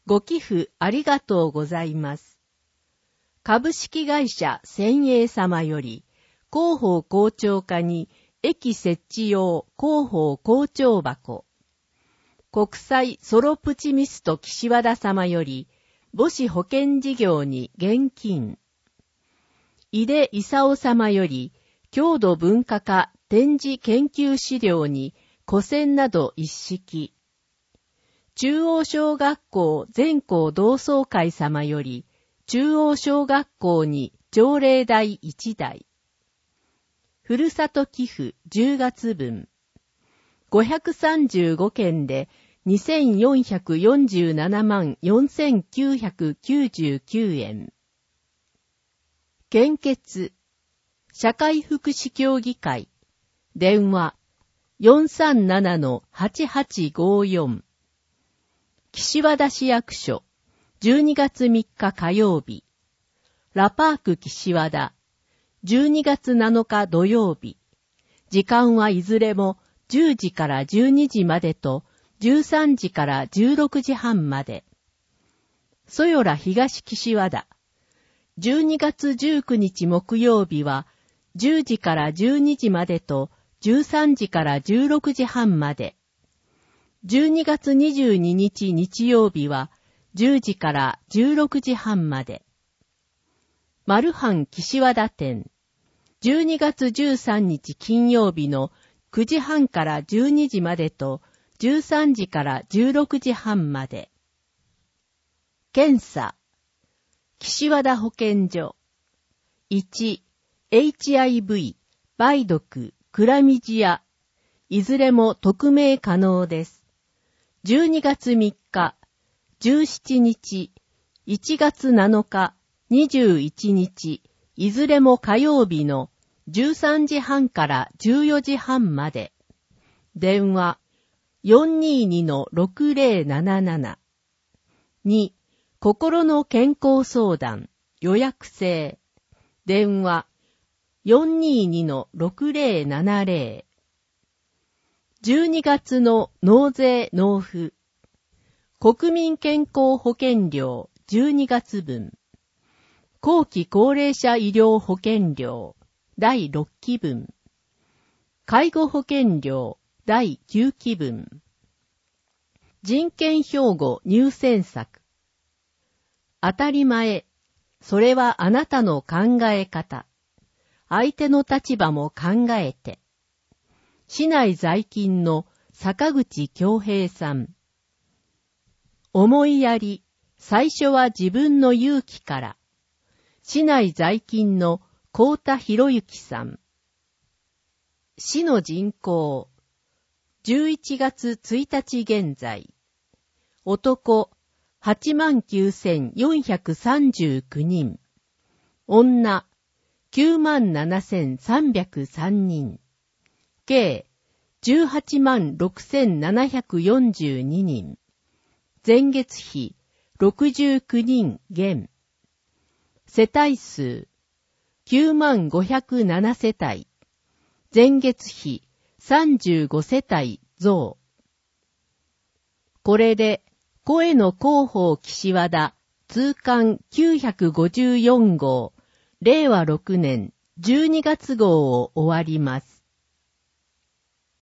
ご寄付ありがとうございます。株式会社千栄様より、広報校長課に駅設置用広報校長箱。国際ソロプチミスト岸和田様より、母子保険事業に現金。井出勲様より、郷土文化科展示研究資料に古銭など一式。中央小学校全校同窓会様より、中央小学校に朝礼台1台。ふるさと寄付10月分。535件で2447万4999円。献血。社会福祉協議会。電話。437-8854。岸和田市役所。12月3日火曜日。ラパーク岸和田。12月7日土曜日。時間はいずれも10時から12時までと13時から16時半まで。そよら東岸和田。12月19日木曜日は10時から12時までと13時から16時半まで。12月22日日曜日は10時から16時半まで。マルハン岸和田店。12月13日金曜日の9時半から12時までと13時から16時半まで。検査。岸和田保健所。1、HIV、梅毒、クラミジア。いずれも匿名可能です。12月3日、17日、1月7日、21日、いずれも火曜日の13時半から14時半まで。電話 422-6077。2、心の健康相談、予約制。電話 422-6070。12月の納税納付。国民健康保険料12月分。後期高齢者医療保険料第6期分。介護保険料第9期分。人権標語入選作。当たり前。それはあなたの考え方。相手の立場も考えて。市内在勤の坂口京平さん。思いやり。最初は自分の勇気から。市内在勤の幸田博之さん。市の人口。11月1日現在。男、89,439人。女、97,303人。計、186,742人。前月比、69人減。世帯数、95,007世帯。前月比、35世帯増。これで、声の広報岸和田通刊954号令和6年12月号を終わります。